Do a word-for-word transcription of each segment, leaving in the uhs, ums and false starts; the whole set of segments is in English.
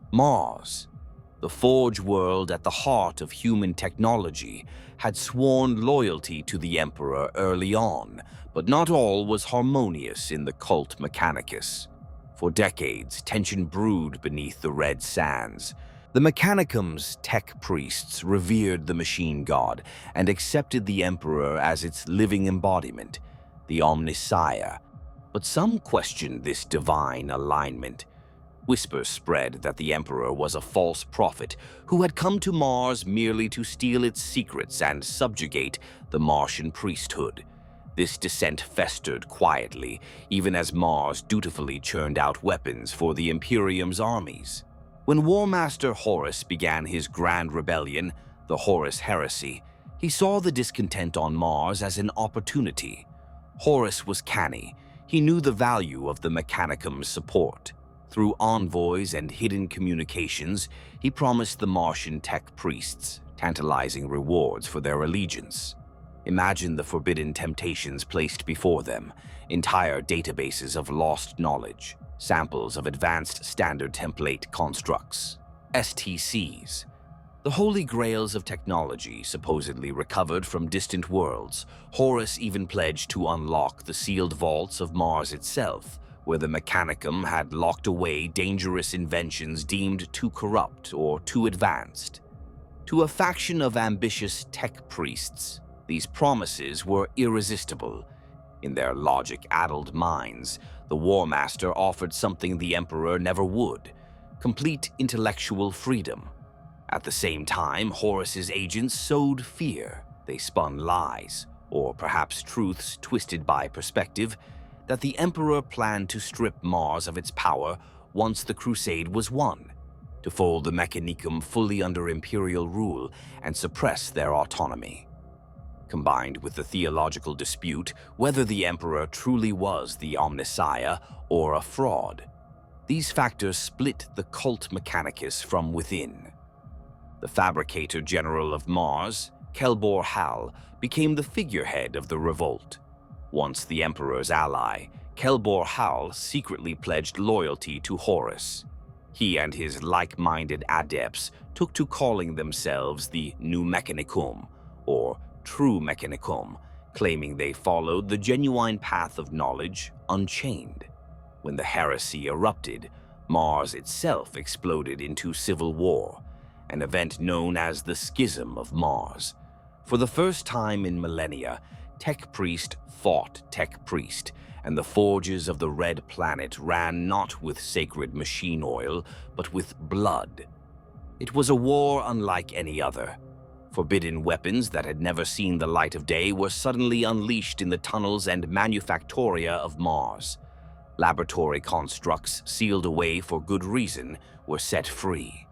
Mars, the Forge world at the heart of human technology, had sworn loyalty to the Emperor early on, but not all was harmonious in the cult Mechanicus. For decades, tension brewed beneath the red sands. The Mechanicum's tech priests revered the machine god and accepted the Emperor as its living embodiment, the Omnissiah. But some questioned this divine alignment. Whispers spread that the Emperor was a false prophet who had come to Mars merely to steal its secrets and subjugate the Martian priesthood. This dissent festered quietly, even as Mars dutifully churned out weapons for the Imperium's armies. When War Master Horus began his grand rebellion, the Horus Heresy, he saw the discontent on Mars as an opportunity. Horus was canny. He knew the value of the Mechanicum's support. Through envoys and hidden communications, he promised the Martian tech priests tantalizing rewards for their allegiance. Imagine the forbidden temptations placed before them, entire databases of lost knowledge, samples of advanced standard template constructs, S T Cs, the holy grails of technology supposedly recovered from distant worlds. Horus even pledged to unlock the sealed vaults of Mars itself, where the Mechanicum had locked away dangerous inventions deemed too corrupt or too advanced. To a faction of ambitious tech priests, these promises were irresistible. In their logic-addled minds, the War Master offered something the Emperor never would: complete intellectual freedom. At the same time, Horus's agents sowed fear. They spun lies, or perhaps truths twisted by perspective, that the Emperor planned to strip Mars of its power once the Crusade was won, to fold the Mechanicum fully under Imperial rule and suppress their autonomy. Combined with the theological dispute whether the Emperor truly was the Omnissiah or a fraud, these factors split the cult Mechanicus from within. The Fabricator General of Mars, Kelbor Hal, became the figurehead of the revolt. Once the Emperor's ally, Kelbor Hal secretly pledged loyalty to Horus. He and his like-minded adepts took to calling themselves the New Mechanicum, or True Mechanicum, claiming they followed the genuine path of knowledge unchained. When the heresy erupted, Mars itself exploded into civil war, an event known as the Schism of Mars. For the first time in millennia, Tech Priest fought Tech Priest, and the forges of the Red Planet ran not with sacred machine oil, but with blood. It was a war unlike any other. Forbidden weapons that had never seen the light of day were suddenly unleashed in the tunnels and manufactoria of Mars. Laboratory constructs sealed away for good reason were set free.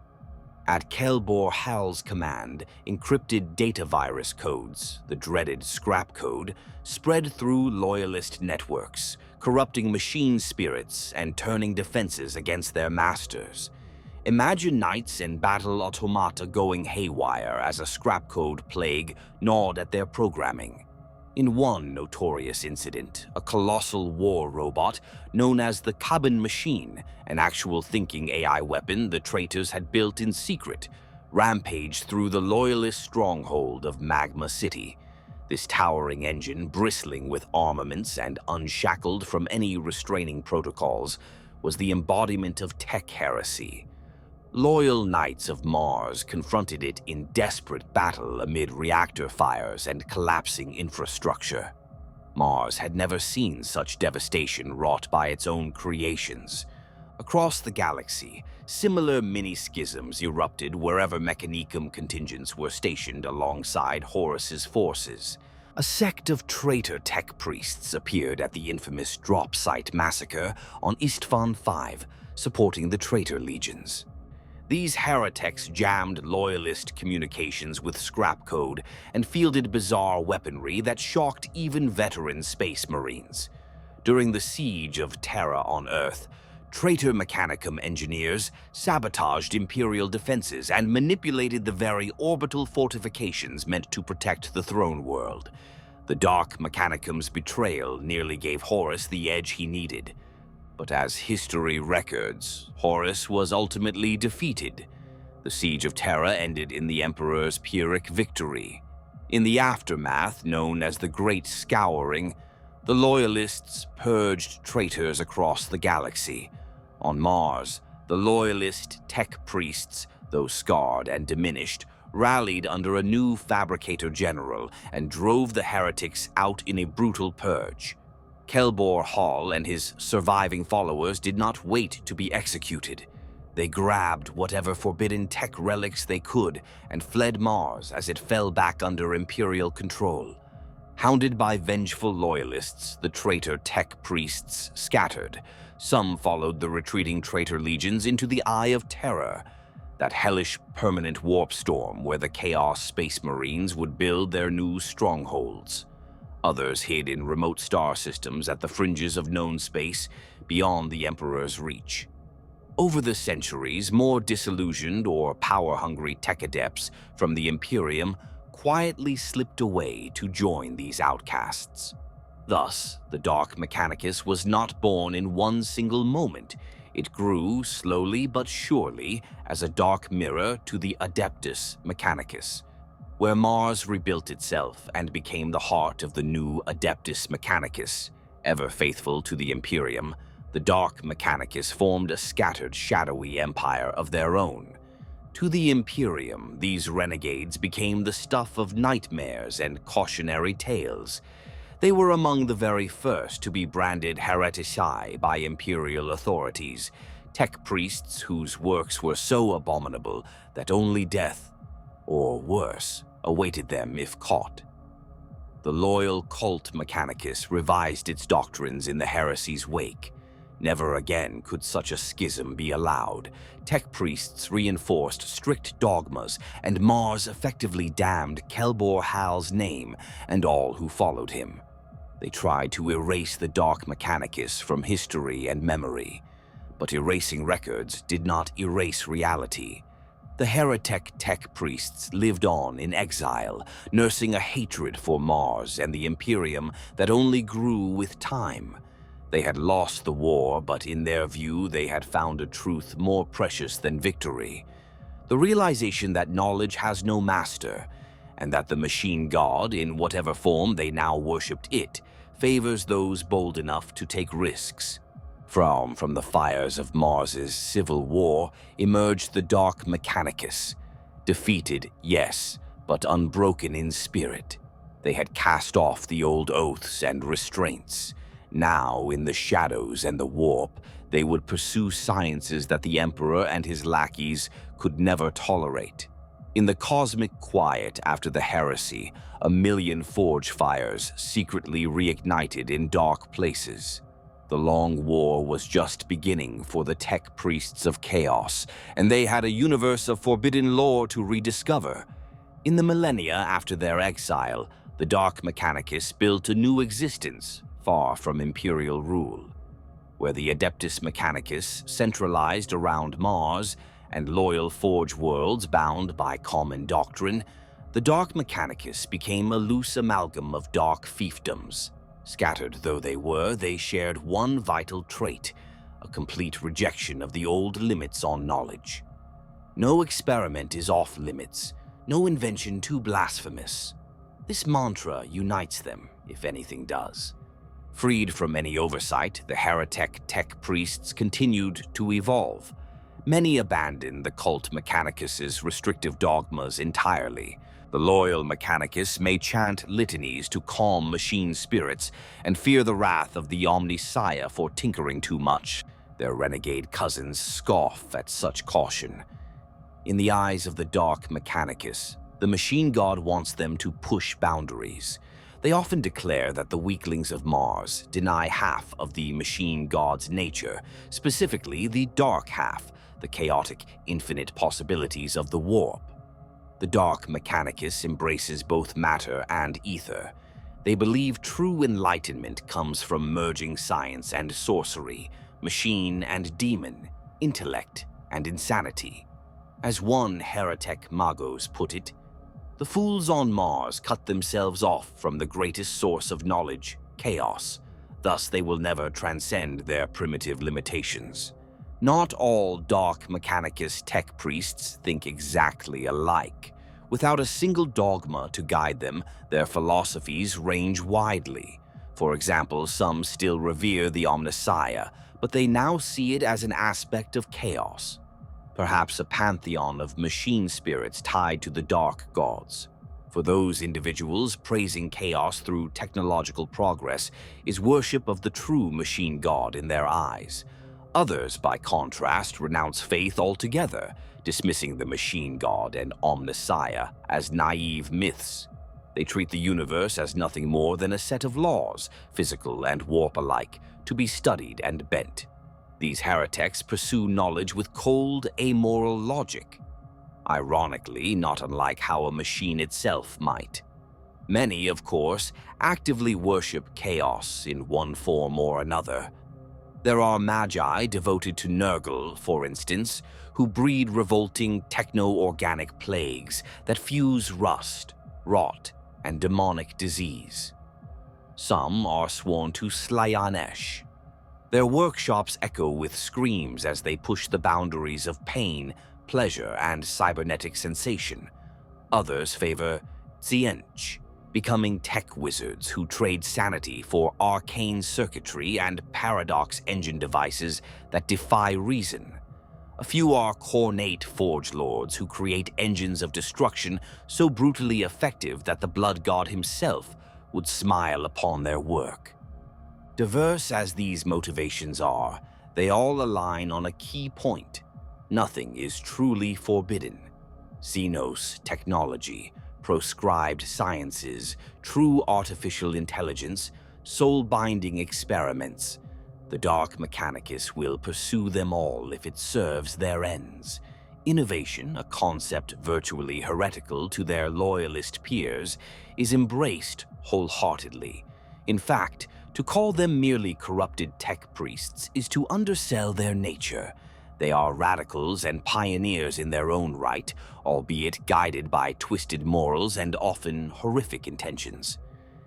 At Kelbor Hal's command, encrypted data virus codes, the dreaded scrap code, spread through loyalist networks, corrupting machine spirits and turning defenses against their masters. Imagine knights and battle automata going haywire as a scrap code plague gnawed at their programming. In one notorious incident, a colossal war robot known as the Cabin Machine, an actual thinking A I weapon the traitors had built in secret, rampaged through the loyalist stronghold of Magma City. This towering engine, bristling with armaments and unshackled from any restraining protocols, was the embodiment of tech heresy. Loyal knights of Mars confronted it in desperate battle amid reactor fires and collapsing infrastructure. Mars had never seen such devastation wrought by its own creations. Across the galaxy, similar mini-schisms erupted wherever Mechanicum contingents were stationed alongside Horus's forces. A sect of traitor tech priests appeared at the infamous Drop Site massacre on Istvan five, supporting the traitor legions. These heretics jammed loyalist communications with scrap code and fielded bizarre weaponry that shocked even veteran space marines. During the siege of Terra on Earth, traitor Mechanicum engineers sabotaged Imperial defenses and manipulated the very orbital fortifications meant to protect the throne world. The dark Mechanicum's betrayal nearly gave Horus the edge he needed. But as history records, Horus was ultimately defeated. The Siege of Terra ended in the Emperor's Pyrrhic victory. In the aftermath, known as the Great Scouring, the Loyalists purged traitors across the galaxy. On Mars, the Loyalist tech priests, though scarred and diminished, rallied under a new Fabricator General and drove the heretics out in a brutal purge. Kelbor Hall and his surviving followers did not wait to be executed. They grabbed whatever forbidden tech relics they could and fled Mars as it fell back under Imperial control. Hounded by vengeful loyalists, the traitor tech priests scattered. Some followed the retreating traitor legions into the Eye of Terror, that hellish permanent warp storm where the Chaos Space Marines would build their new strongholds. Others hid in remote star systems at the fringes of known space, beyond the Emperor's reach. Over the centuries, more disillusioned or power-hungry tech adepts from the Imperium quietly slipped away to join these outcasts. Thus, the Dark Mechanicus was not born in one single moment. It grew slowly but surely as a dark mirror to the Adeptus Mechanicus, where Mars rebuilt itself and became the heart of the new Adeptus Mechanicus. Ever faithful to the Imperium, the Dark Mechanicus formed a scattered, shadowy empire of their own. To the Imperium, these renegades became the stuff of nightmares and cautionary tales. They were among the very first to be branded heretici by Imperial authorities, tech priests whose works were so abominable that only death, or worse, awaited them if caught. The loyal cult Mechanicus revised its doctrines in the heresy's wake. Never again could such a schism be allowed. Tech priests reinforced strict dogmas, and Mars effectively damned Kelbor Hal's name and all who followed him. They tried to erase the Dark Mechanicus from history and memory, but erasing records did not erase reality. The heretic tech priests lived on in exile, nursing a hatred for Mars and the Imperium that only grew with time. They had lost the war, but in their view, they had found a truth more precious than victory. The realization that knowledge has no master, and that the machine god, in whatever form they now worshipped it, favors those bold enough to take risks. From, from the fires of Mars's civil war emerged the Dark Mechanicus. Defeated, yes, but unbroken in spirit. They had cast off the old oaths and restraints. Now, in the shadows and the warp, they would pursue sciences that the Emperor and his lackeys could never tolerate. In the cosmic quiet after the heresy, a million forge fires secretly reignited in dark places. The long war was just beginning for the tech priests of chaos, and they had a universe of forbidden lore to rediscover. In the millennia after their exile, the Dark Mechanicus built a new existence, far from imperial rule, where the Adeptus Mechanicus centralized around Mars and loyal forge worlds bound by common doctrine. The Dark Mechanicus became a loose amalgam of dark fiefdoms. Scattered though they were, they shared one vital trait, a complete rejection of the old limits on knowledge. No experiment is off limits, no invention too blasphemous. This mantra unites them, if anything does. Freed from any oversight, the heretic tech priests continued to evolve. Many abandoned the cult Mechanicus's restrictive dogmas entirely. The loyal Mechanicus may chant litanies to calm machine spirits and fear the wrath of the Omnissiah for tinkering too much. Their renegade cousins scoff at such caution. In the eyes of the Dark Mechanicus, the machine god wants them to push boundaries. They often declare that the weaklings of Mars deny half of the machine god's nature, specifically the dark half, the chaotic, infinite possibilities of the warp. The Dark Mechanicus embraces both matter and ether. They believe true enlightenment comes from merging science and sorcery, machine and demon, intellect and insanity. As one heretic Magos put it, the fools on Mars cut themselves off from the greatest source of knowledge, chaos. Thus, they will never transcend their primitive limitations. Not all Dark Mechanicus tech priests think exactly alike. Without a single dogma to guide them, their philosophies range widely. For example, some still revere the Omnissiah, but they now see it as an aspect of chaos, perhaps a pantheon of machine spirits tied to the dark gods. For those individuals, praising chaos through technological progress is worship of the true machine god in their eyes. Others, by contrast, renounce faith altogether, dismissing the machine god and Omnissiah as naive myths. They treat the universe as nothing more than a set of laws, physical and warp alike, to be studied and bent. These heretics pursue knowledge with cold, amoral logic. Ironically, not unlike how a machine itself might. Many, of course, actively worship chaos in one form or another. There are magi devoted to Nurgle, for instance, who breed revolting techno-organic plagues that fuse rust, rot, and demonic disease. Some are sworn to Slaanesh. Their workshops echo with screams as they push the boundaries of pain, pleasure, and cybernetic sensation. Others favor Tzeentch, becoming tech wizards who trade sanity for arcane circuitry and paradox engine devices that defy reason. A few are cornate forge lords who create engines of destruction so brutally effective that the blood god himself would smile upon their work. Diverse as these motivations are, they all align on a key point. Nothing is truly forbidden. Xenos technology, proscribed sciences, true artificial intelligence, soul-binding experiments. The Dark Mechanicus will pursue them all if it serves their ends. Innovation, a concept virtually heretical to their loyalist peers, is embraced wholeheartedly. In fact, to call them merely corrupted tech priests is to undersell their nature. They are radicals and pioneers in their own right, albeit guided by twisted morals and often horrific intentions.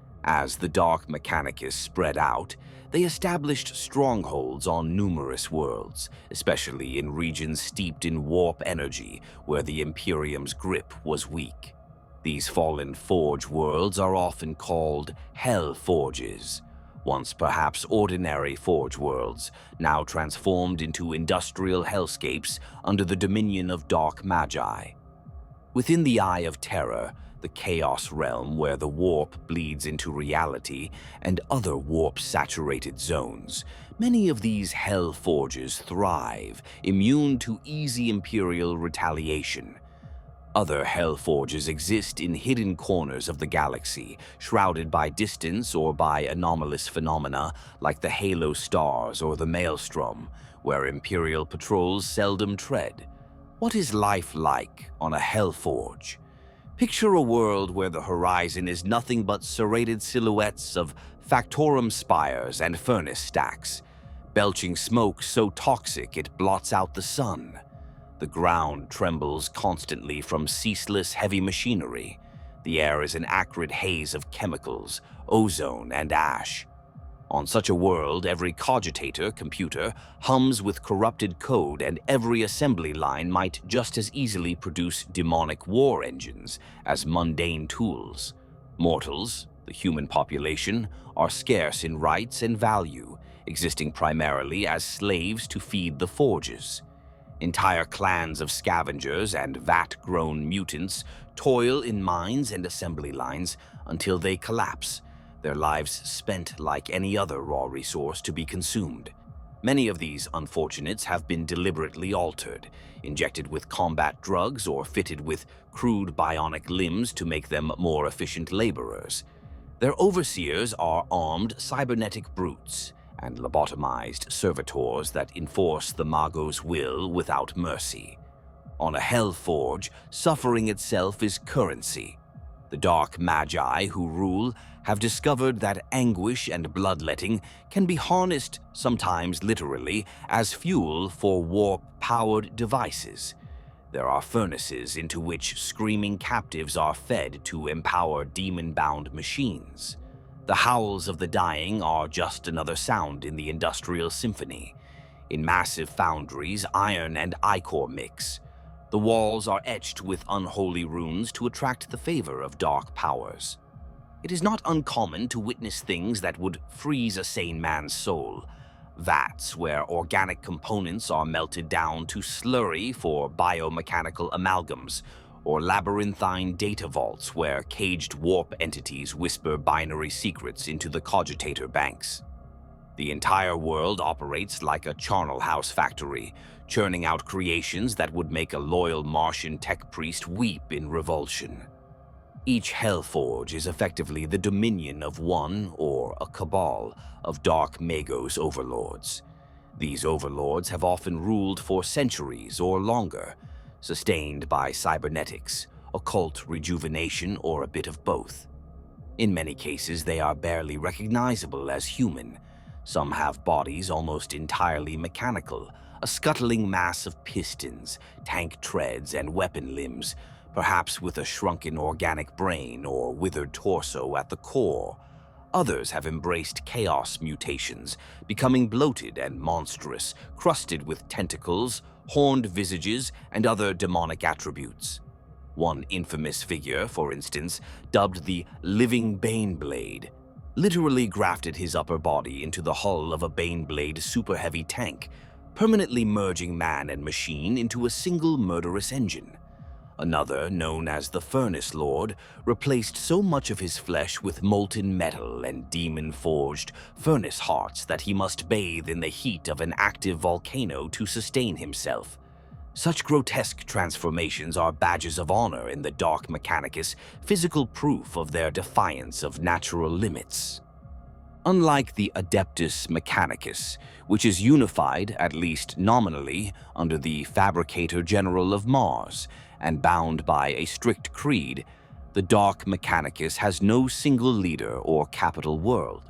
As the Dark Mechanicus spread out, they established strongholds on numerous worlds, especially in regions steeped in warp energy where the Imperium's grip was weak. These fallen Forge worlds are often called Hell Forges. Once perhaps ordinary Forge worlds, now transformed into industrial hellscapes under the dominion of Dark Magi. Within the Eye of Terror, the Chaos Realm where the warp bleeds into reality and other warp-saturated zones, many of these Hell Forges thrive, immune to easy Imperial retaliation. Other Hell Forges exist in hidden corners of the galaxy, shrouded by distance or by anomalous phenomena like the Halo Stars or the Maelstrom, where Imperial patrols seldom tread. What is life like on a Hell Forge? Picture a world where the horizon is nothing but serrated silhouettes of Factorum spires and furnace stacks, belching smoke so toxic it blots out the sun. The ground trembles constantly from ceaseless heavy machinery. The air is an acrid haze of chemicals, ozone, and ash. On such a world, every cogitator computer hums with corrupted code, and every assembly line might just as easily produce demonic war engines as mundane tools. Mortals, the human population, are scarce in rights and value, existing primarily as slaves to feed the forges. Entire clans of scavengers and vat-grown mutants toil in mines and assembly lines until they collapse, their lives spent like any other raw resource to be consumed. Many of these unfortunates have been deliberately altered, injected with combat drugs or fitted with crude bionic limbs to make them more efficient laborers. Their overseers are armed cybernetic brutes and lobotomized servitors that enforce the Mago's will without mercy. On a Hell Forge, suffering itself is currency. The Dark Magi who rule have discovered that anguish and bloodletting can be harnessed, sometimes literally, as fuel for warp-powered devices. There are furnaces into which screaming captives are fed to empower demon-bound machines. The howls of the dying are just another sound in the industrial symphony. In massive foundries, iron and ichor mix. The walls are etched with unholy runes to attract the favor of dark powers. It is not uncommon to witness things that would freeze a sane man's soul. Vats where organic components are melted down to slurry for biomechanical amalgams, or labyrinthine data vaults where caged warp entities whisper binary secrets into the cogitator banks. The entire world operates like a charnel house factory, churning out creations that would make a loyal Martian tech priest weep in revulsion. Each Hellforge is effectively the dominion of one, or a cabal, of Dark Magos overlords. These overlords have often ruled for centuries or longer, sustained by cybernetics, occult rejuvenation, or a bit of both. In many cases, they are barely recognizable as human. Some have bodies almost entirely mechanical, a scuttling mass of pistons, tank treads, and weapon limbs, perhaps with a shrunken organic brain or withered torso at the core. Others have embraced chaos mutations, becoming bloated and monstrous, crusted with tentacles, horned visages, and other demonic attributes. One infamous figure, for instance, dubbed the Living Baneblade, literally grafted his upper body into the hull of a Baneblade super-heavy tank, permanently merging man and machine into a single murderous engine. Another, known as the Furnace Lord, replaced so much of his flesh with molten metal and demon-forged furnace hearts that he must bathe in the heat of an active volcano to sustain himself. Such grotesque transformations are badges of honor in the Dark Mechanicus, physical proof of their defiance of natural limits. Unlike the Adeptus Mechanicus, which is unified, at least nominally, under the Fabricator General of Mars, and bound by a strict creed, the Dark Mechanicus has no single leader or capital world.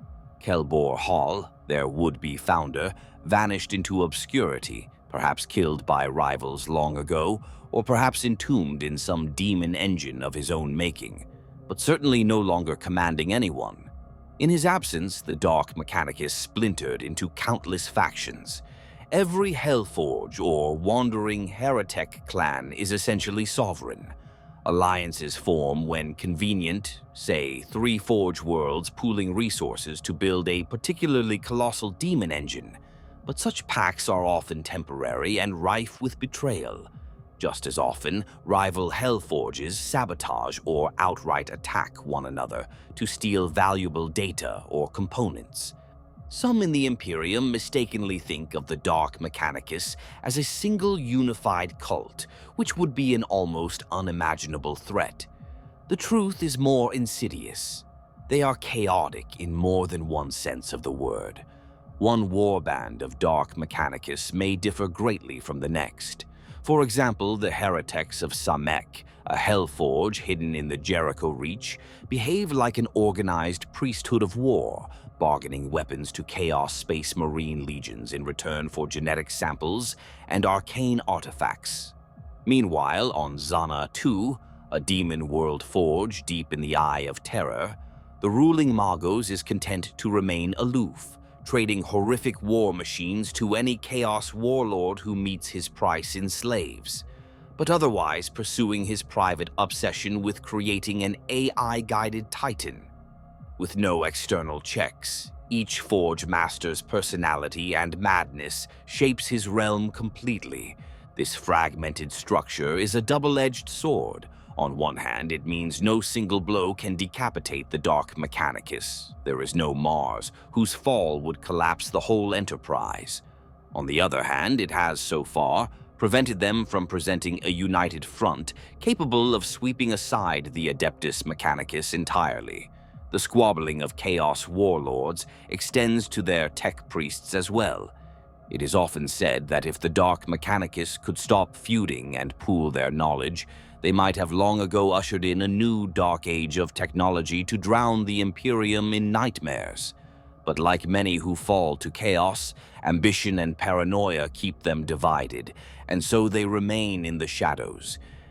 Kelbor Hall, their would-be founder, vanished into obscurity, perhaps killed by rivals long ago, or perhaps entombed in some demon engine of his own making, but certainly no longer commanding anyone. In his absence, the Dark Mechanicus splintered into countless factions. Every Hellforge or wandering heretic clan is essentially sovereign. Alliances form when convenient, say three Forge worlds pooling resources to build a particularly colossal demon engine, but such pacts are often temporary and rife with betrayal. Just as often, rival Hellforges sabotage or outright attack one another to steal valuable data or components. Some in the Imperium mistakenly think of the Dark Mechanicus as a single unified cult, which would be an almost unimaginable threat. The truth is more insidious. They are chaotic in more than one sense of the word. One warband of Dark Mechanicus may differ greatly from the next. For example, the Heretics of Samek, a Hellforge hidden in the Jericho Reach, behave like an organized priesthood of war, bargaining weapons to Chaos Space Marine legions in return for genetic samples and arcane artifacts. Meanwhile, on Zana two, a demon world forge deep in the Eye of Terror, the ruling Magos is content to remain aloof, trading horrific war machines to any Chaos warlord who meets his price in slaves, but otherwise pursuing his private obsession with creating an A I-guided Titan. With no external checks, each Forge Master's personality and madness shapes his realm completely. This fragmented structure is a double-edged sword. On one hand, it means no single blow can decapitate the Dark Mechanicus. There is no Mars, whose fall would collapse the whole enterprise. On the other hand, it has, so far, prevented them from presenting a united front capable of sweeping aside the Adeptus Mechanicus entirely. The squabbling of Chaos warlords extends to their tech priests as well. It is often said that if the Dark Mechanicus could stop feuding and pool their knowledge, they might have long ago ushered in a new dark age of technology to drown the Imperium in nightmares. But like many who fall to chaos, ambition and paranoia keep them divided, and so they remain in the shadows.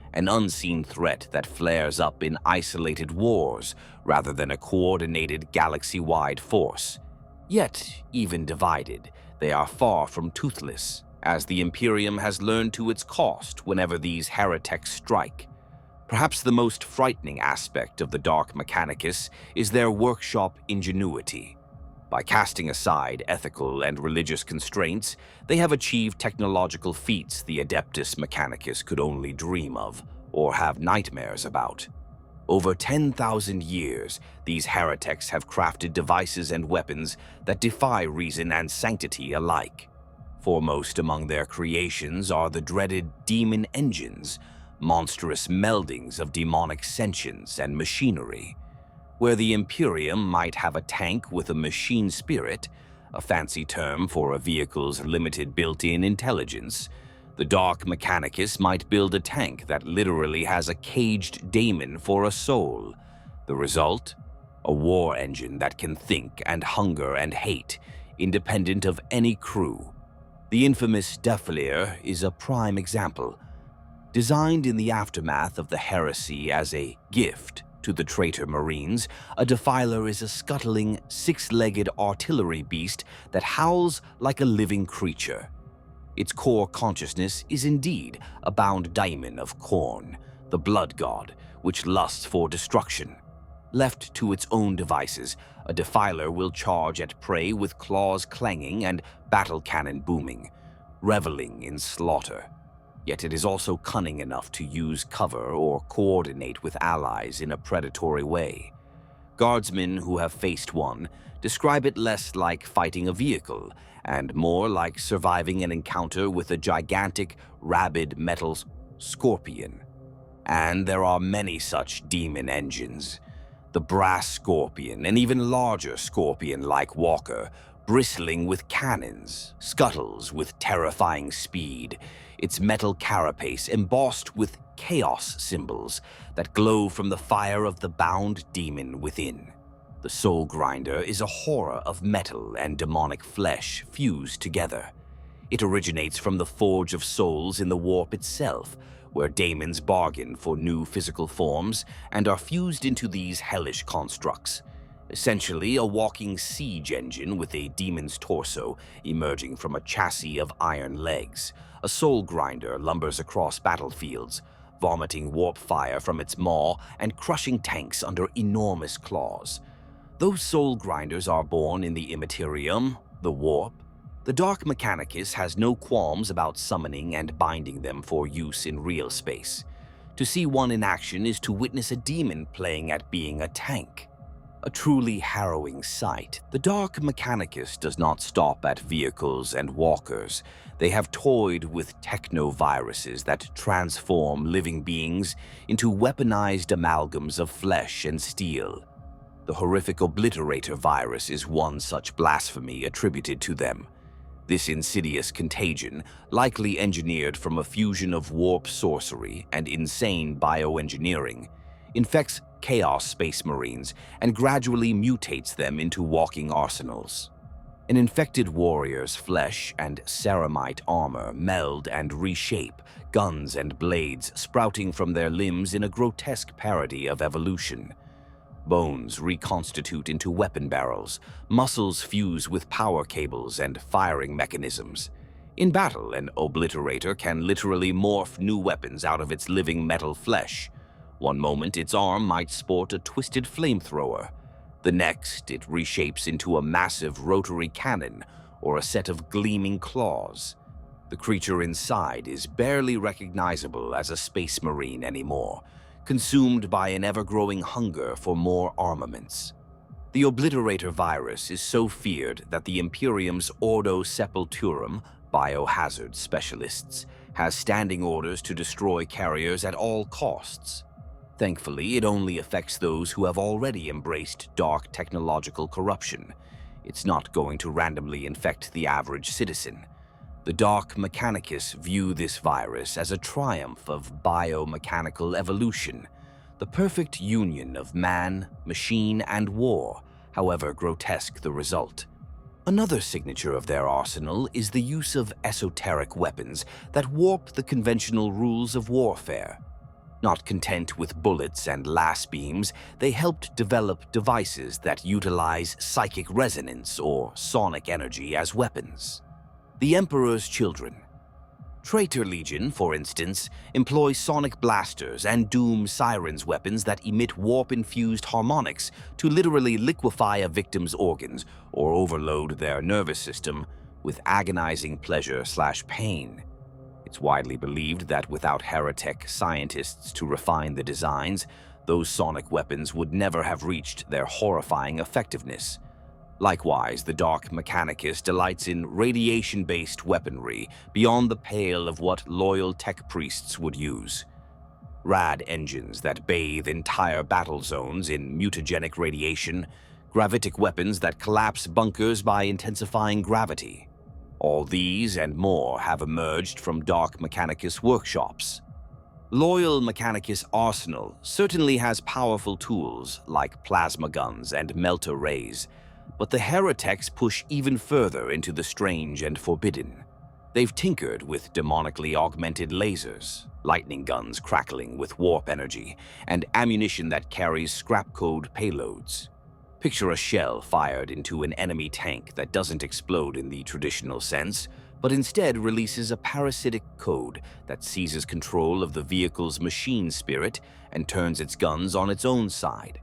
an unseen threat that flares up in isolated wars rather than a coordinated galaxy-wide force. Yet, even divided, they are far from toothless, as the Imperium has learned to its cost whenever these heretics strike. Perhaps the most frightening aspect of the Dark Mechanicus is their workshop ingenuity. By casting aside ethical and religious constraints, they have achieved technological feats the Adeptus Mechanicus could only dream of, or have nightmares about. Over ten thousand years, these heretics have crafted devices and weapons that defy reason and sanctity alike. Foremost among their creations are the dreaded demon engines, monstrous meldings of demonic sentience and machinery. Where the Imperium might have a tank with a machine spirit, a fancy term for a vehicle's limited built-in intelligence, the Dark Mechanicus might build a tank that literally has a caged daemon for a soul. The result? A war engine that can think and hunger and hate, independent of any crew. The infamous Defiler is a prime example. Designed in the aftermath of the heresy as a gift to the traitor Marines, a Defiler is a scuttling, six-legged artillery beast that howls like a living creature. Its core consciousness is indeed a bound daemon of Khorne, the blood god, which lusts for destruction. Left to its own devices, a Defiler will charge at prey with claws clanging and battle cannon booming, reveling in slaughter. Yet it is also cunning enough to use cover or coordinate with allies in a predatory way. Guardsmen who have faced one describe it less like fighting a vehicle and more like surviving an encounter with a gigantic, rabid metal scorpion. And there are many such demon engines. The brass scorpion, an even larger scorpion like Walker, bristling with cannons, scuttles with terrifying speed, its metal carapace embossed with chaos symbols that glow from the fire of the bound demon within. The Soul Grinder is a horror of metal and demonic flesh fused together. It originates from the Forge of Souls in the Warp itself, where daemons bargain for new physical forms and are fused into these hellish constructs. Essentially a walking siege engine with a demon's torso emerging from a chassis of iron legs, a Soul Grinder lumbers across battlefields, vomiting warp fire from its maw and crushing tanks under enormous claws. Those Soul Grinders are born in the Immaterium, the Warp. The Dark Mechanicus has no qualms about summoning and binding them for use in real space. To see one in action is to witness a demon playing at being a tank. A truly harrowing sight. The Dark Mechanicus does not stop at vehicles and walkers. They have toyed with techno-viruses that transform living beings into weaponized amalgams of flesh and steel. The horrific Obliterator virus is one such blasphemy attributed to them. This insidious contagion, likely engineered from a fusion of warp sorcery and insane bioengineering, infects Chaos Space Marines and gradually mutates them into walking arsenals. An infected warrior's flesh and ceramite armor meld and reshape, guns and blades sprouting from their limbs in a grotesque parody of evolution. Bones reconstitute into weapon barrels, muscles fuse with power cables and firing mechanisms. In battle, an Obliterator can literally morph new weapons out of its living metal flesh. One moment, its arm might sport a twisted flamethrower. The next, it reshapes into a massive rotary cannon or a set of gleaming claws. The creature inside is barely recognizable as a Space Marine anymore, consumed by an ever-growing hunger for more armaments. The Obliterator virus is so feared that the Imperium's Ordo Sepulturum, biohazard specialists, has standing orders to destroy carriers at all costs. Thankfully, it only affects those who have already embraced dark technological corruption. It's not going to randomly infect the average citizen. The Dark Mechanicus view this virus as a triumph of biomechanical evolution, the perfect union of man, machine, and war, however grotesque the result. Another signature of their arsenal is the use of esoteric weapons that warp the conventional rules of warfare. Not content with bullets and lass beams, they helped develop devices that utilize psychic resonance or sonic energy as weapons. The Emperor's children. Traitor Legion, for instance, employ sonic blasters and doom sirens weapons that emit warp-infused harmonics to literally liquefy a victim's organs or overload their nervous system with agonizing pleasure slash pain. It's widely believed that without Heretek scientists to refine the designs, those sonic weapons would never have reached their horrifying effectiveness. Likewise, the Dark Mechanicus delights in radiation-based weaponry beyond the pale of what loyal tech priests would use. Rad engines that bathe entire battle zones in mutagenic radiation, gravitic weapons that collapse bunkers by intensifying gravity. All these and more have emerged from Dark Mechanicus workshops. Loyal Mechanicus Arsenal certainly has powerful tools like plasma guns and melter rays, but the Heretics push even further into the strange and forbidden. They've tinkered with demonically augmented lasers, lightning guns crackling with warp energy, and ammunition that carries scrap code payloads. Picture a shell fired into an enemy tank that doesn't explode in the traditional sense, but instead releases a parasitic code that seizes control of the vehicle's machine spirit and turns its guns on its own side.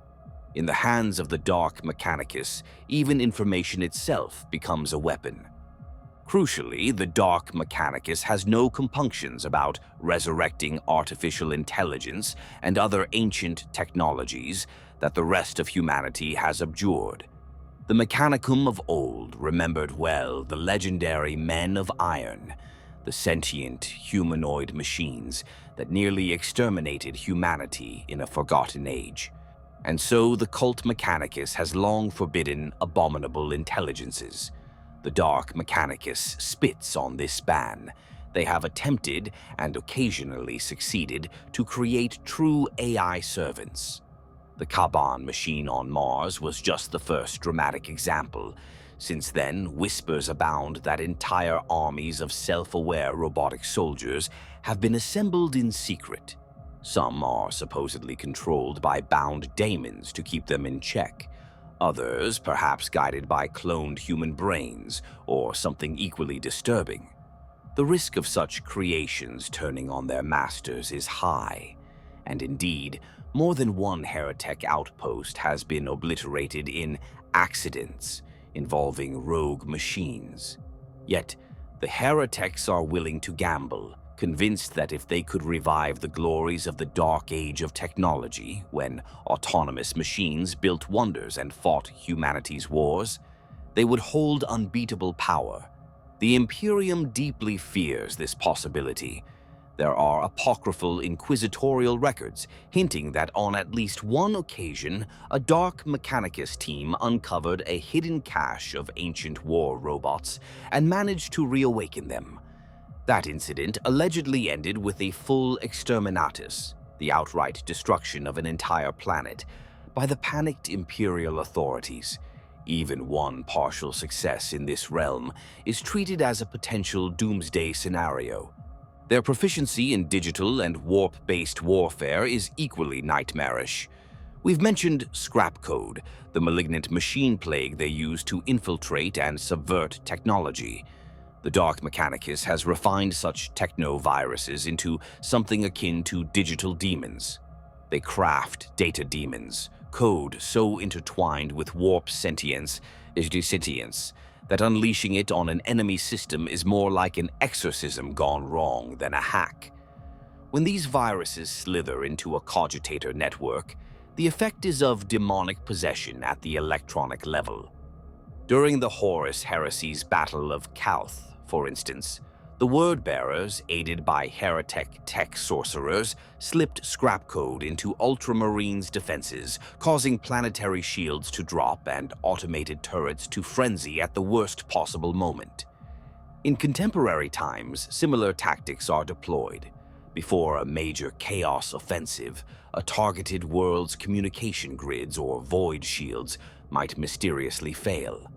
In the hands of the Dark Mechanicus, even information itself becomes a weapon. Crucially, the Dark Mechanicus has no compunctions about resurrecting artificial intelligence and other ancient technologies that the rest of humanity has abjured. The Mechanicum of old remembered well the legendary Men of Iron, the sentient humanoid machines that nearly exterminated humanity in a forgotten age. And so the Cult Mechanicus has long forbidden abominable intelligences. The Dark Mechanicus spits on this ban. They have attempted, and occasionally succeeded, to create true A I servants. The Kaban machine on Mars was just the first dramatic example. Since then, whispers abound that entire armies of self-aware robotic soldiers have been assembled in secret. Some are supposedly controlled by bound daemons to keep them in check. Others, perhaps guided by cloned human brains or something equally disturbing. The risk of such creations turning on their masters is high, and indeed, more than one Heretic outpost has been obliterated in accidents involving rogue machines. Yet, the Heretics are willing to gamble, convinced that if they could revive the glories of the dark age of technology, when autonomous machines built wonders and fought humanity's wars, they would hold unbeatable power. The Imperium deeply fears this possibility. There are apocryphal inquisitorial records hinting that on at least one occasion, a Dark Mechanicus team uncovered a hidden cache of ancient war robots and managed to reawaken them. That incident allegedly ended with a full exterminatus, the outright destruction of an entire planet, by the panicked Imperial authorities. Even one partial success in this realm is treated as a potential doomsday scenario. Their proficiency in digital and warp-based warfare is equally nightmarish. We've mentioned scrap code, the malignant machine plague they use to infiltrate and subvert technology. The Dark Mechanicus has refined such techno-viruses into something akin to digital demons. They craft data demons, code so intertwined with warp sentience, sentience, that unleashing it on an enemy system is more like an exorcism gone wrong than a hack. When these viruses slither into a cogitator network, the effect is of demonic possession at the electronic level. During the Horus Heresy's Battle of Calth, for instance, the Word-Bearers, aided by Heretic tech sorcerers, slipped scrap code into Ultramarine's defenses, causing planetary shields to drop and automated turrets to frenzy at the worst possible moment. In contemporary times, similar tactics are deployed. Before a major chaos offensive, a targeted world's communication grids or void shields might mysteriously fail.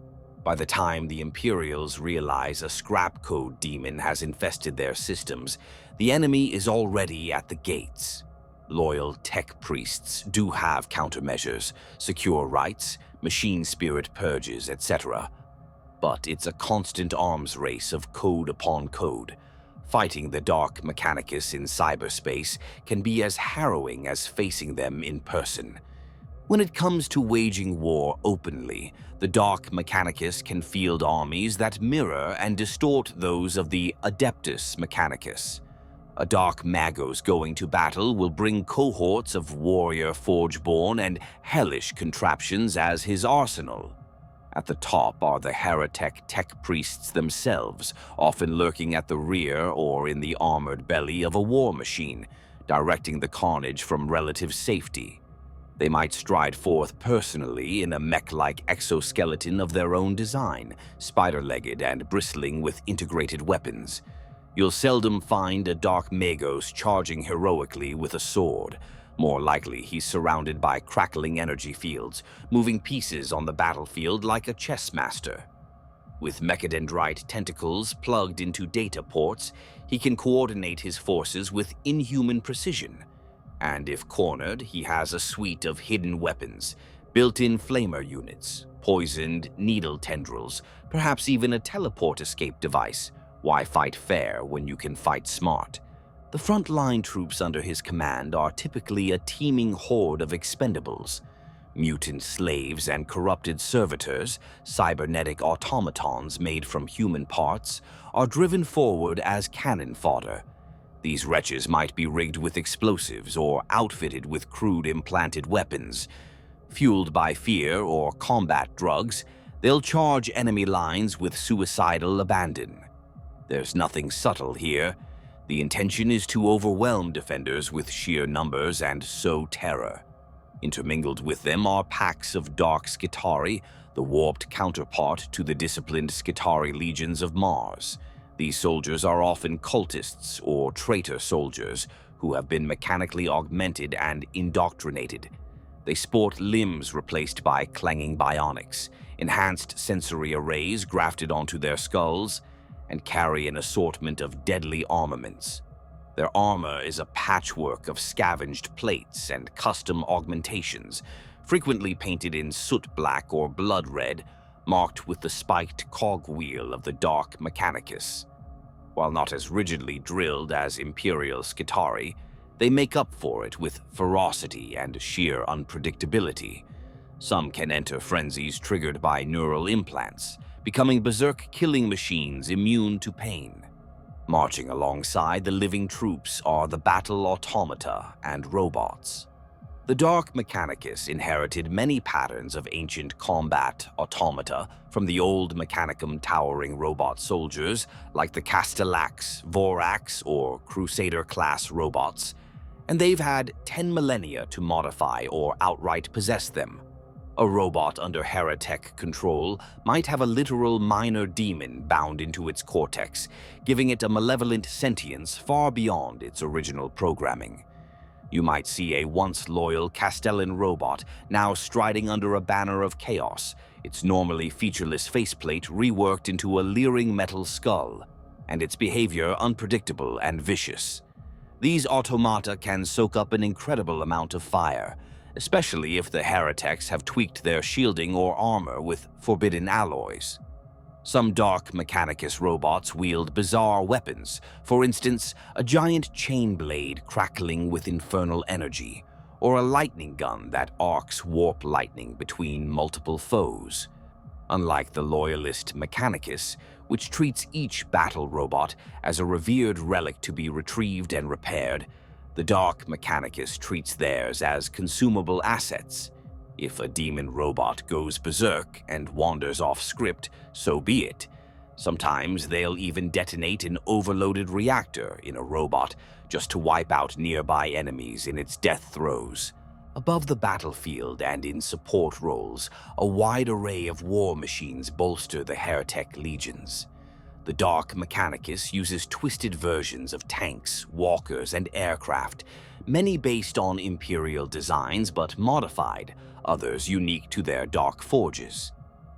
By the time the Imperials realize a scrap code demon has infested their systems, the enemy is already at the gates. Loyal tech priests do have countermeasures, secure rights, machine spirit purges, et cetera. But it's a constant arms race of code upon code. Fighting the Dark Mechanicus in cyberspace can be as harrowing as facing them in person. When it comes to waging war openly, the Dark Mechanicus can field armies that mirror and distort those of the Adeptus Mechanicus. A Dark Magos going to battle will bring cohorts of warrior Forgeborn and hellish contraptions as his arsenal. At the top are the Heretic tech priests themselves, often lurking at the rear or in the armored belly of a war machine, directing the carnage from relative safety. They might stride forth personally in a mech-like exoskeleton of their own design, spider-legged and bristling with integrated weapons. You'll seldom find a Dark Magos charging heroically with a sword. More likely, he's surrounded by crackling energy fields, moving pieces on the battlefield like a chess master. With mechadendrite tentacles plugged into data ports, he can coordinate his forces with inhuman precision. And if cornered, he has a suite of hidden weapons, built-in flamer units, poisoned needle tendrils, perhaps even a teleport escape device. Why fight fair when you can fight smart? The frontline troops under his command are typically a teeming horde of expendables. Mutant slaves and corrupted servitors, cybernetic automatons made from human parts, are driven forward as cannon fodder. These wretches might be rigged with explosives or outfitted with crude implanted weapons. Fueled by fear or combat drugs, they'll charge enemy lines with suicidal abandon. There's nothing subtle here. The intention is to overwhelm defenders with sheer numbers and sow terror. Intermingled with them are packs of Dark Skitarii, the warped counterpart to the disciplined Skitarii legions of Mars. These soldiers are often cultists or traitor soldiers who have been mechanically augmented and indoctrinated. They sport limbs replaced by clanging bionics, enhanced sensory arrays grafted onto their skulls, and carry an assortment of deadly armaments. Their armor is a patchwork of scavenged plates and custom augmentations, frequently painted in soot black or blood red, marked with the spiked cogwheel of the Dark Mechanicus. While not as rigidly drilled as Imperial Skitarii, they make up for it with ferocity and sheer unpredictability. Some can enter frenzies triggered by neural implants, becoming berserk killing machines immune to pain. Marching alongside the living troops are the battle automata and robots. The Dark Mechanicus inherited many patterns of ancient combat automata from the old Mechanicum towering robot soldiers like the Castellax, Vorax, or Crusader-class robots, and they've had ten millennia to modify or outright possess them. A robot under Heretic control might have a literal minor demon bound into its cortex, giving it a malevolent sentience far beyond its original programming. You might see a once loyal Castellan robot now striding under a banner of chaos, its normally featureless faceplate reworked into a leering metal skull, and its behavior unpredictable and vicious. These automata can soak up an incredible amount of fire, especially if the heretics have tweaked their shielding or armor with forbidden alloys. Some Dark Mechanicus robots wield bizarre weapons, for instance, a giant chain blade crackling with infernal energy, or a lightning gun that arcs warp lightning between multiple foes. Unlike the loyalist Mechanicus, which treats each battle robot as a revered relic to be retrieved and repaired, the Dark Mechanicus treats theirs as consumable assets. If a demon robot goes berserk and wanders off script, so be it. Sometimes they'll even detonate an overloaded reactor in a robot just to wipe out nearby enemies in its death throes. Above the battlefield and in support roles, a wide array of war machines bolster the Heretic legions. The Dark Mechanicus uses twisted versions of tanks, walkers, and aircraft, many based on Imperial designs but modified, others unique to their dark forges.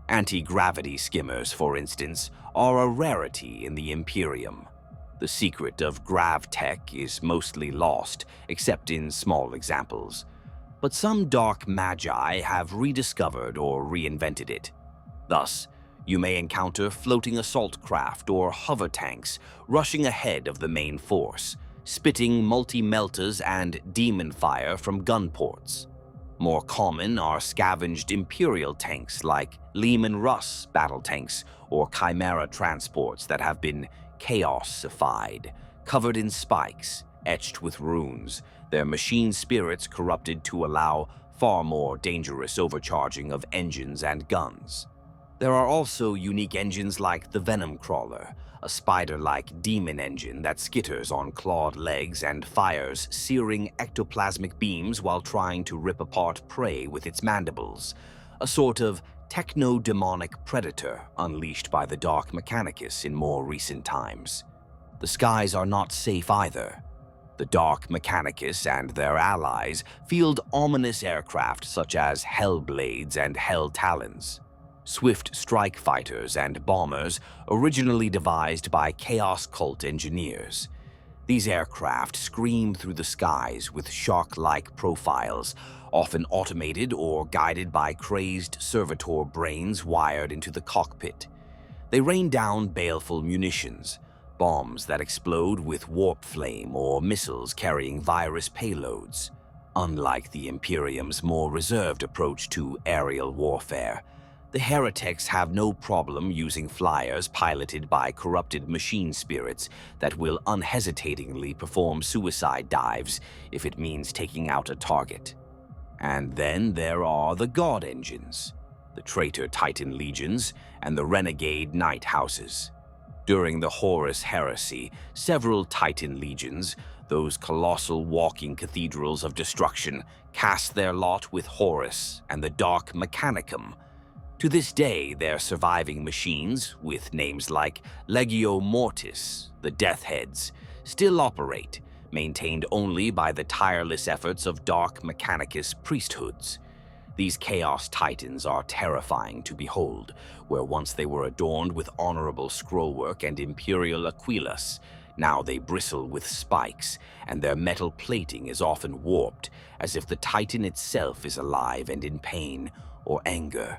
Anti-gravity skimmers, for instance, are a rarity in the Imperium. The secret of GravTech is mostly lost, except in small examples. But some dark magi have rediscovered or reinvented it. Thus, you may encounter floating assault craft or hover tanks rushing ahead of the main force, spitting multi-meltas and demon fire from gun ports. More common are scavenged Imperial tanks like Leman Russ battle tanks or Chimera transports that have been chaosified, covered in spikes, etched with runes, their machine spirits corrupted to allow far more dangerous overcharging of engines and guns. There are also unique engines like the Venom Crawler, a spider-like demon engine that skitters on clawed legs and fires searing ectoplasmic beams while trying to rip apart prey with its mandibles, a sort of techno-demonic predator unleashed by the Dark Mechanicus in more recent times. The skies are not safe either. The Dark Mechanicus and their allies field ominous aircraft such as Hellblades and Hell Talons, swift strike fighters and bombers originally devised by Chaos Cult engineers. These aircraft scream through the skies with shark-like profiles, often automated or guided by crazed servitor brains wired into the cockpit. They rain down baleful munitions, bombs that explode with warp flame or missiles carrying virus payloads. Unlike the Imperium's more reserved approach to aerial warfare, the heretics have no problem using flyers piloted by corrupted machine spirits that will unhesitatingly perform suicide dives if it means taking out a target. And then there are the God Engines, the traitor Titan Legions, and the renegade Night Houses. During the Horus Heresy, several Titan Legions, those colossal walking cathedrals of destruction, cast their lot with Horus and the Dark Mechanicum. To this day, their surviving machines, with names like Legio Mortis, the Death Heads, still operate, maintained only by the tireless efforts of Dark Mechanicus priesthoods. These Chaos Titans are terrifying to behold, where once they were adorned with honorable scrollwork and imperial aquilus, now they bristle with spikes, and their metal plating is often warped, as if the Titan itself is alive and in pain or anger.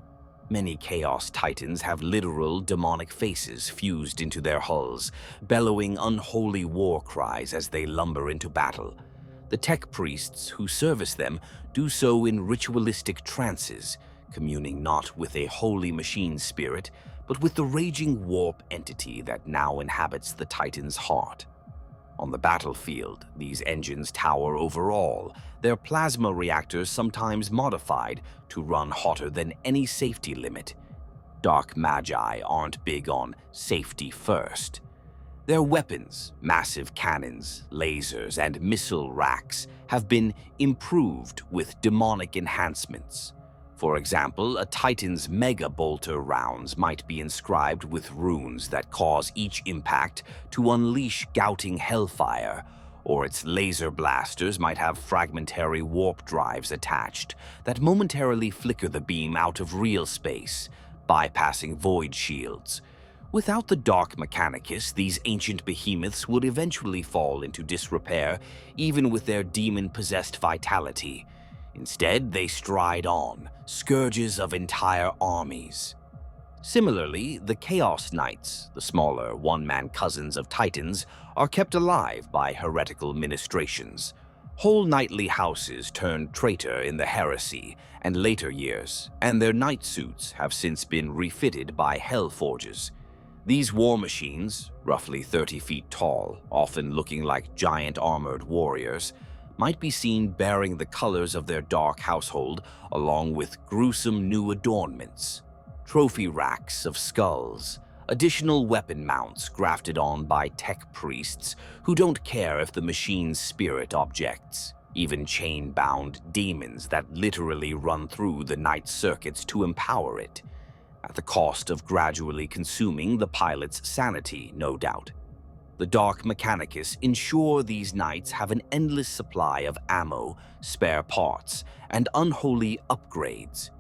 Many Chaos Titans have literal demonic faces fused into their hulls, bellowing unholy war cries as they lumber into battle. The tech priests who service them do so in ritualistic trances, communing not with a holy machine spirit, but with the raging warp entity that now inhabits the Titan's heart. On the battlefield, these engines tower over all, their plasma reactors sometimes modified to run hotter than any safety limit. Dark Magi aren't big on safety first. Their weapons, massive cannons, lasers, and missile racks have been improved with demonic enhancements. For example, a Titan's Mega Bolter rounds might be inscribed with runes that cause each impact to unleash gouting hellfire, or its laser blasters might have fragmentary warp drives attached that momentarily flicker the beam out of real space, bypassing void shields. Without the Dark Mechanicus, these ancient behemoths would eventually fall into disrepair, even with their demon-possessed vitality. Instead, they stride on, scourges of entire armies. Similarly, the Chaos Knights, the smaller one-man cousins of Titans, are kept alive by heretical ministrations. Whole knightly houses turned traitor in the heresy and later years, and their knight suits have since been refitted by Hellforges. These war machines, roughly thirty feet tall, often looking like giant armored warriors, might be seen bearing the colors of their dark household along with gruesome new adornments, trophy racks of skulls, additional weapon mounts grafted on by tech priests who don't care if the machine's spirit objects, even chain-bound demons that literally run through the night circuits to empower it, at the cost of gradually consuming the pilot's sanity, no doubt. The Dark Mechanicus ensure these knights have an endless supply of ammo, spare parts, and unholy upgrades.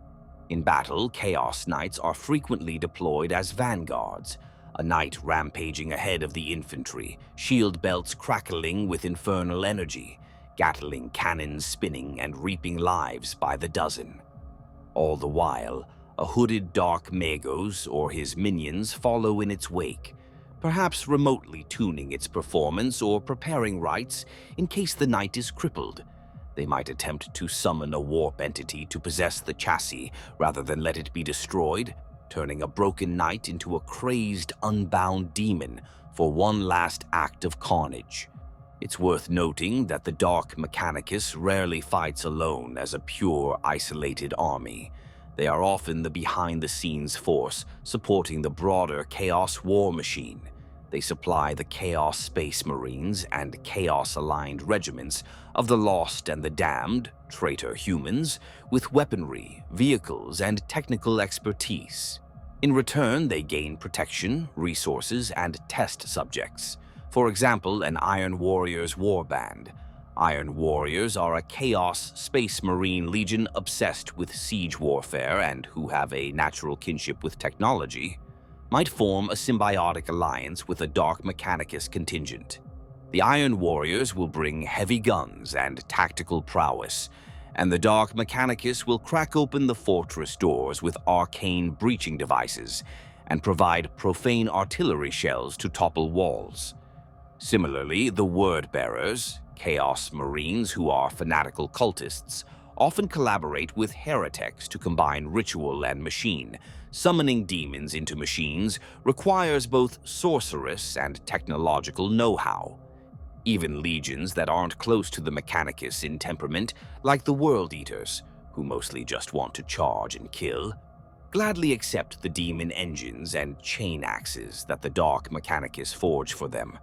In battle, Chaos Knights are frequently deployed as vanguards, a knight rampaging ahead of the infantry, shield belts crackling with infernal energy, Gatling cannons spinning and reaping lives by the dozen. All the while, a hooded Dark Magos or his minions follow in its wake, perhaps remotely tuning its performance or preparing rites in case the knight is crippled. They might attempt to summon a warp entity to possess the chassis rather than let it be destroyed, turning a broken knight into a crazed, unbound demon for one last act of carnage. It's worth noting that the Dark Mechanicus rarely fights alone as a pure, isolated army. They are often the behind-the-scenes force supporting the broader Chaos war machine. They supply the Chaos Space Marines and Chaos-aligned regiments of the Lost and the Damned, traitor humans, with weaponry, vehicles, and technical expertise. In return, they gain protection, resources, and test subjects. For example, an Iron Warriors warband. Iron Warriors are a Chaos Space Marine legion obsessed with siege warfare and who have a natural kinship with technology, might form a symbiotic alliance with a Dark Mechanicus contingent. The Iron Warriors will bring heavy guns and tactical prowess, and the Dark Mechanicus will crack open the fortress doors with arcane breaching devices and provide profane artillery shells to topple walls. Similarly, the Word-Bearers, Chaos Marines who are fanatical cultists, often collaborate with heretics to combine ritual and machine. Summoning demons into machines requires both sorceress and technological know-how. Even legions that aren't close to the Mechanicus in temperament, like the World Eaters, who mostly just want to charge and kill, gladly accept the demon engines and chain axes that the Dark Mechanicus forge for them.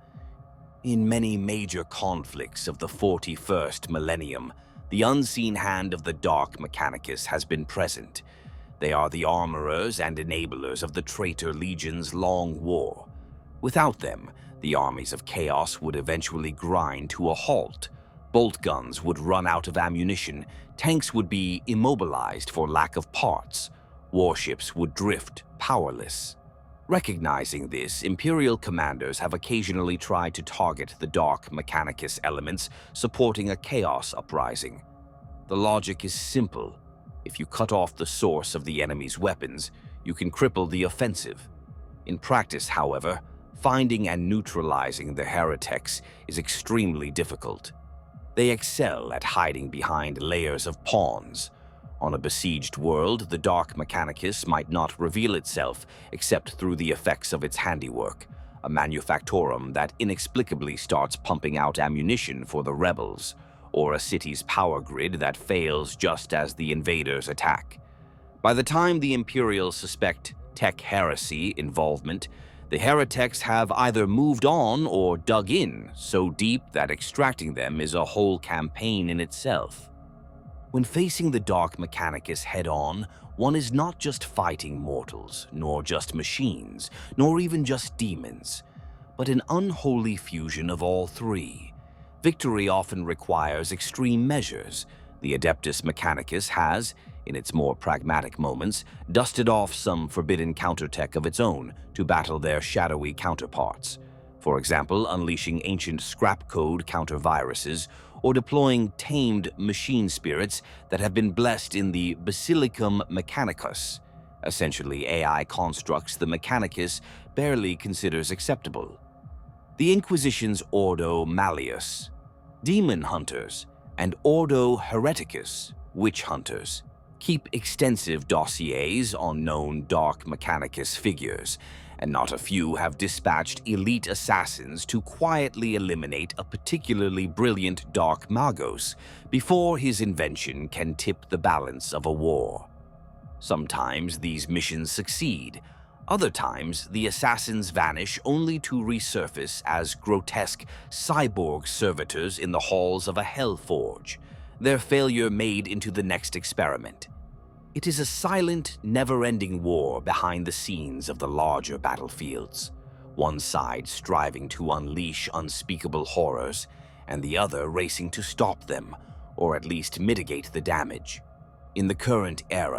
In many major conflicts of the forty-first millennium, the unseen hand of the Dark Mechanicus has been present. They are the armorers and enablers of the traitor legion's long war. Without them, the armies of Chaos would eventually grind to a halt. Bolt guns would run out of ammunition, tanks would be immobilized for lack of parts, warships would drift powerless. Recognizing this, Imperial commanders have occasionally tried to target the Dark Mechanicus elements supporting a Chaos uprising. The logic is simple. If you cut off the source of the enemy's weapons, you can cripple the offensive. In practice, however, finding and neutralizing the heretics is extremely difficult. They excel at hiding behind layers of pawns. On a besieged world, the Dark Mechanicus might not reveal itself except through the effects of its handiwork, a manufactorum that inexplicably starts pumping out ammunition for the rebels, or a city's power grid that fails just as the invaders attack. By the time the Imperials suspect tech heresy involvement, the heretics have either moved on or dug in so deep that extracting them is a whole campaign in itself. When facing the Dark Mechanicus head-on, one is not just fighting mortals, nor just machines, nor even just demons, but an unholy fusion of all three. Victory often requires extreme measures. The Adeptus Mechanicus has, in its more pragmatic moments, dusted off some forbidden countertech of its own to battle their shadowy counterparts. For example, unleashing ancient scrap code counter-viruses or deploying tamed machine spirits that have been blessed in the Basilicum Mechanicus, essentially A I constructs the Mechanicus barely considers acceptable. The Inquisition's Ordo Malleus, Demon Hunters, and Ordo Hereticus, Witch Hunters, keep extensive dossiers on known Dark Mechanicus figures, and not a few have dispatched elite assassins to quietly eliminate a particularly brilliant Dark Magos before his invention can tip the balance of a war. Sometimes these missions succeed. Other times, the assassins vanish only to resurface as grotesque cyborg servitors in the halls of a Hellforge, their failure made into the next experiment. It is a silent, never-ending war behind the scenes of the larger battlefields, one side striving to unleash unspeakable horrors, and the other racing to stop them, or at least mitigate the damage. In the current era,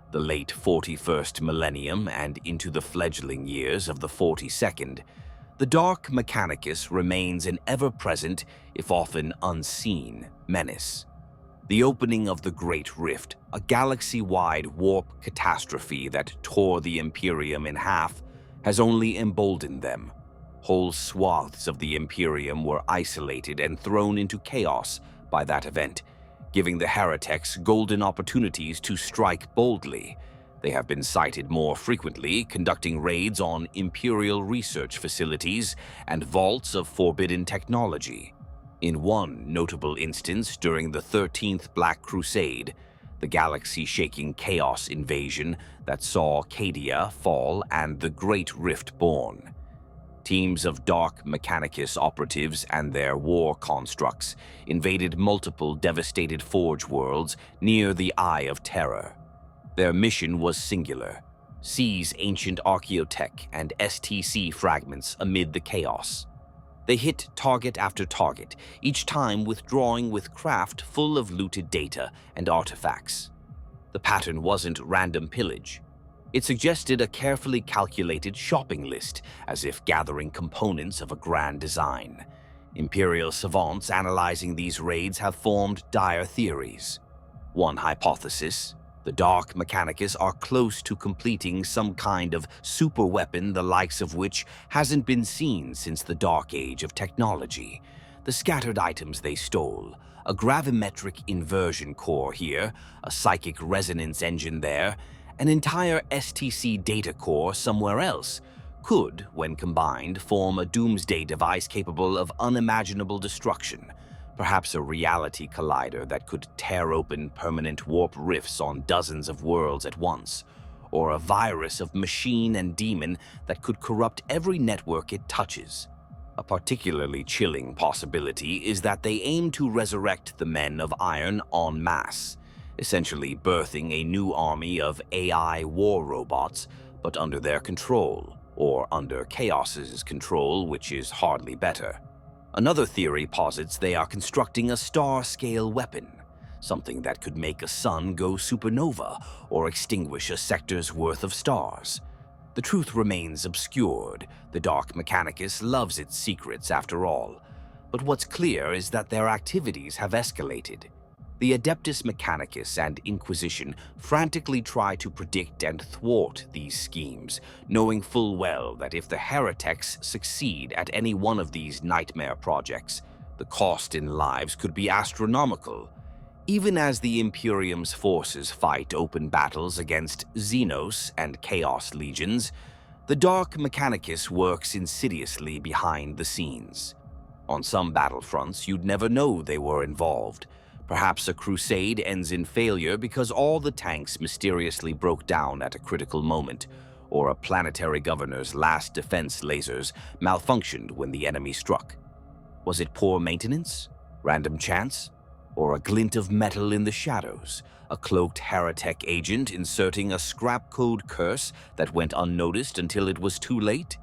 the late forty-first millennium and into the fledgling years of the forty-second, the Dark Mechanicus remains an ever-present, if often unseen, menace. The opening of the Great Rift, a galaxy-wide warp catastrophe that tore the Imperium in half, has only emboldened them. Whole swaths of the Imperium were isolated and thrown into chaos by that event, giving the heretics golden opportunities to strike boldly. They have been sighted more frequently, conducting raids on Imperial research facilities and vaults of forbidden technology. In one notable instance during the thirteenth Black Crusade, the galaxy-shaking chaos invasion that saw Cadia fall and the Great Rift born. Teams of Dark Mechanicus operatives and their war constructs invaded multiple devastated Forge worlds near the Eye of Terror. Their mission was singular: seize ancient archaeotech and S T C fragments amid the chaos. They hit target after target, each time withdrawing with craft full of looted data and artifacts. The pattern wasn't random pillage. It suggested a carefully calculated shopping list, as if gathering components of a grand design. Imperial savants analyzing these raids have formed dire theories. One hypothesis: the Dark Mechanicus are close to completing some kind of superweapon the likes of which hasn't been seen since the Dark Age of technology. The scattered items they stole, a gravimetric inversion core here, a psychic resonance engine there, an entire S T C data core somewhere else, could, when combined, form a doomsday device capable of unimaginable destruction. Perhaps a reality collider that could tear open permanent warp rifts on dozens of worlds at once, or a virus of machine and demon that could corrupt every network it touches. A particularly chilling possibility is that they aim to resurrect the Men of Iron en masse, essentially birthing a new army of A I war robots, but under their control, or under Chaos's control, which is hardly better. Another theory posits they are constructing a star-scale weapon, something that could make a sun go supernova or extinguish a sector's worth of stars. The truth remains obscured. The Dark Mechanicus loves its secrets after all. But what's clear is that their activities have escalated. The Adeptus Mechanicus and Inquisition frantically try to predict and thwart these schemes, knowing full well that if the heretics succeed at any one of these nightmare projects, the cost in lives could be astronomical. Even as the Imperium's forces fight open battles against Xenos and Chaos legions, the Dark Mechanicus works insidiously behind the scenes. On some battlefronts, you'd never know they were involved. Perhaps a crusade ends in failure because all the tanks mysteriously broke down at a critical moment, or a planetary governor's last defense lasers malfunctioned when the enemy struck. Was it poor maintenance, random chance, or a glint of metal in the shadows, a cloaked heretic agent inserting a scrap code curse that went unnoticed until it was too late?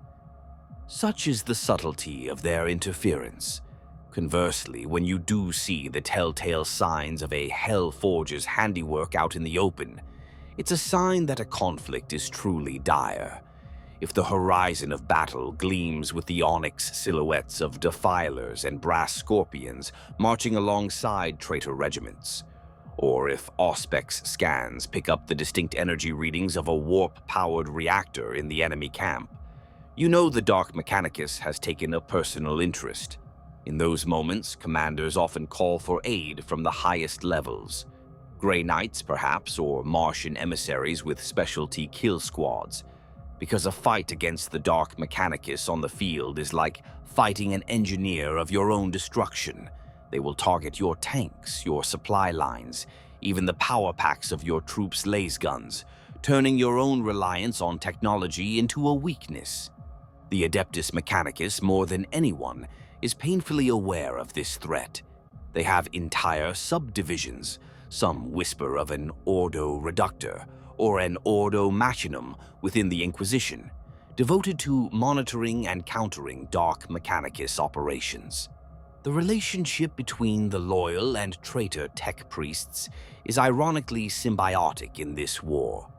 Such is the subtlety of their interference. Conversely, when you do see the telltale signs of a Hellforger's handiwork out in the open, it's a sign that a conflict is truly dire. If the horizon of battle gleams with the onyx silhouettes of defilers and brass scorpions marching alongside traitor regiments, or if Auspex scans pick up the distinct energy readings of a warp-powered reactor in the enemy camp, you know the Dark Mechanicus has taken a personal interest. In those moments, commanders often call for aid from the highest levels. Grey Knights, perhaps, or Martian emissaries with specialty kill squads. Because a fight against the Dark Mechanicus on the field is like fighting an engineer of your own destruction. They will target your tanks, your supply lines, even the power packs of your troops' lasguns, turning your own reliance on technology into a weakness. The Adeptus Mechanicus, more than anyone, is painfully aware of this threat. They have entire subdivisions, some whisper of an Ordo Reductor or an Ordo Machinum within the Inquisition, devoted to monitoring and countering Dark Mechanicus operations. The relationship between the loyal and traitor tech priests is ironically symbiotic in this war.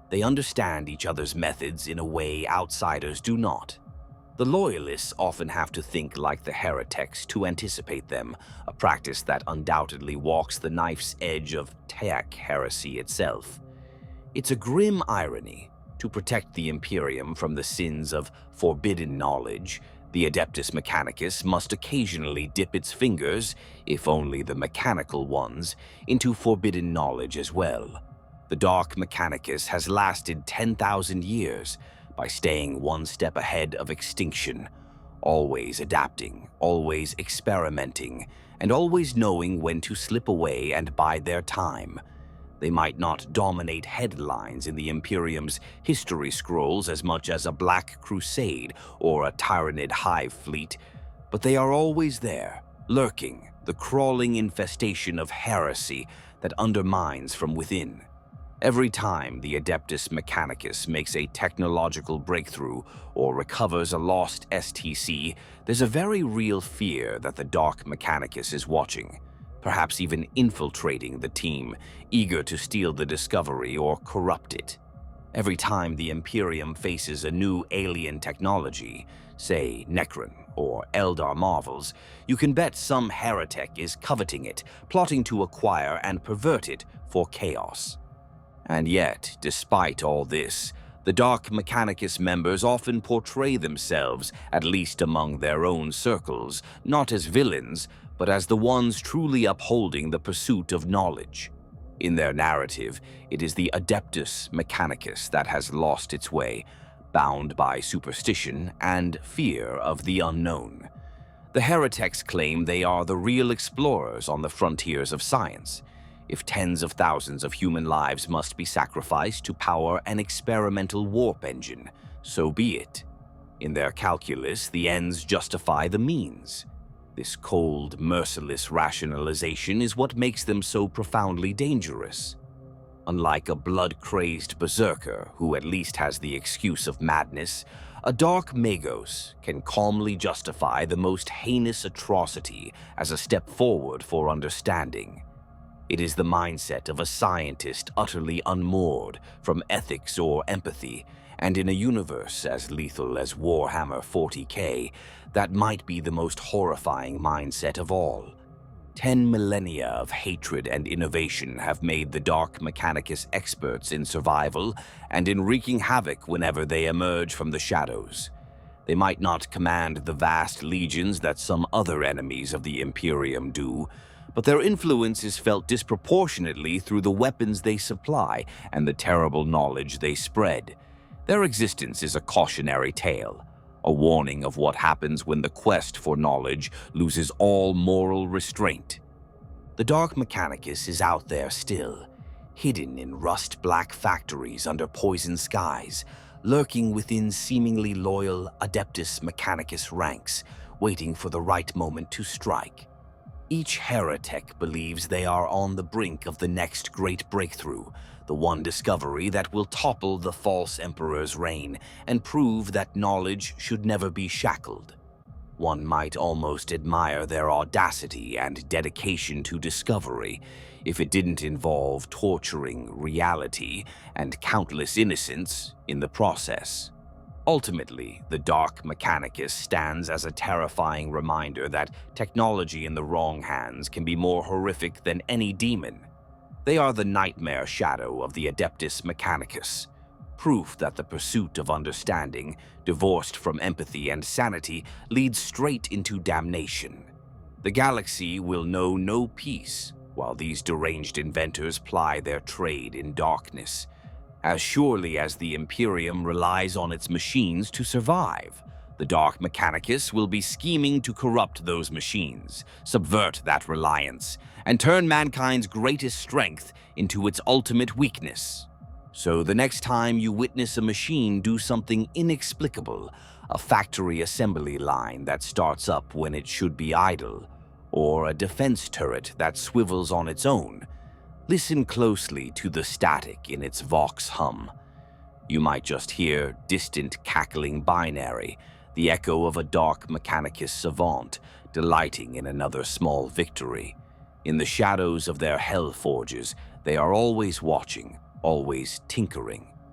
They understand each other's methods in a way outsiders do not. The Loyalists often have to think like the Heretics to anticipate them, a practice that undoubtedly walks the knife's edge of Teak heresy itself. It's a grim irony. To protect the Imperium from the sins of forbidden knowledge, the Adeptus Mechanicus must occasionally dip its fingers, if only the mechanical ones, into forbidden knowledge as well. The Dark Mechanicus has lasted ten thousand years by staying one step ahead of extinction, always adapting, always experimenting, and always knowing when to slip away and bide their time. They might not dominate headlines in the Imperium's history scrolls as much as a Black Crusade or a Tyranid hive fleet, but they are always there, lurking, the crawling infestation of heresy that undermines from within. Every time the Adeptus Mechanicus makes a technological breakthrough or recovers a lost S T C, there's a very real fear that the Dark Mechanicus is watching, perhaps even infiltrating the team, eager to steal the discovery or corrupt it. Every time the Imperium faces a new alien technology, say Necron or Eldar Marvels, you can bet some heretic is coveting it, plotting to acquire and pervert it for chaos. And yet, despite all this, the Dark Mechanicus members often portray themselves, at least among their own circles, not as villains, but as the ones truly upholding the pursuit of knowledge. In their narrative, it is the Adeptus Mechanicus that has lost its way, bound by superstition and fear of the unknown. The heretics claim they are the real explorers on the frontiers of science. If tens of thousands of human lives must be sacrificed to power an experimental warp engine, so be it. In their calculus, the ends justify the means. This cold, merciless rationalization is what makes them so profoundly dangerous. Unlike a blood-crazed berserker who at least has the excuse of madness, a Dark Magos can calmly justify the most heinous atrocity as a step forward for understanding. It is the mindset of a scientist utterly unmoored from ethics or empathy, and in a universe as lethal as Warhammer forty K, that might be the most horrifying mindset of all. Ten millennia of hatred and innovation have made the Dark Mechanicus experts in survival and in wreaking havoc whenever they emerge from the shadows. They might not command the vast legions that some other enemies of the Imperium do, but their influence is felt disproportionately through the weapons they supply and the terrible knowledge they spread. Their existence is a cautionary tale, a warning of what happens when the quest for knowledge loses all moral restraint. The Dark Mechanicus is out there still, hidden in rust-black factories under poison skies, lurking within seemingly loyal Adeptus Mechanicus ranks, waiting for the right moment to strike. Each heretic believes they are on the brink of the next great breakthrough, the one discovery that will topple the false emperor's reign and prove that knowledge should never be shackled. One might almost admire their audacity and dedication to discovery, if it didn't involve torturing reality and countless innocents in the process. Ultimately, the Dark Mechanicus stands as a terrifying reminder that technology in the wrong hands can be more horrific than any demon. They are the nightmare shadow of the Adeptus Mechanicus, proof that the pursuit of understanding, divorced from empathy and sanity, leads straight into damnation. The galaxy will know no peace while these deranged inventors ply their trade in darkness. As surely as the Imperium relies on its machines to survive, the Dark Mechanicus will be scheming to corrupt those machines, subvert that reliance, and turn mankind's greatest strength into its ultimate weakness. So the next time you witness a machine do something inexplicable, a factory assembly line that starts up when it should be idle, or a defense turret that swivels on its own, listen closely to the static in its vox hum. You might just hear distant cackling binary, the echo of a Dark Mechanicus savant delighting in another small victory. In the shadows of their hell forges, they are always watching, always tinkering.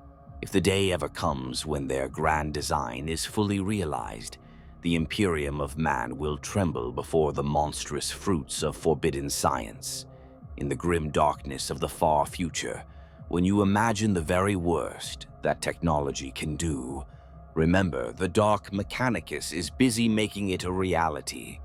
If the day ever comes when their grand design is fully realized, the Imperium of Man will tremble before the monstrous fruits of forbidden science. In the grim darkness of the far future, when you imagine the very worst that technology can do, remember the Dark Mechanicus is busy making it a reality.